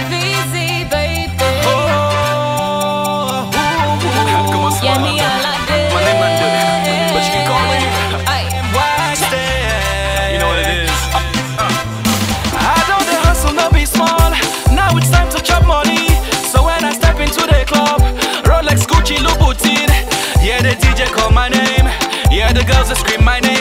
life easy, baby. Oh, Come on, Yeah, me all I did. My name Mando, but you can call me. You know what it is. I don't dey hustle, no be small. Now it's time to chop money. So when I step into the club, Rolex, Gucci, Louboutin, yeah, the DJ call my name. Yeah, the girls that scream my name.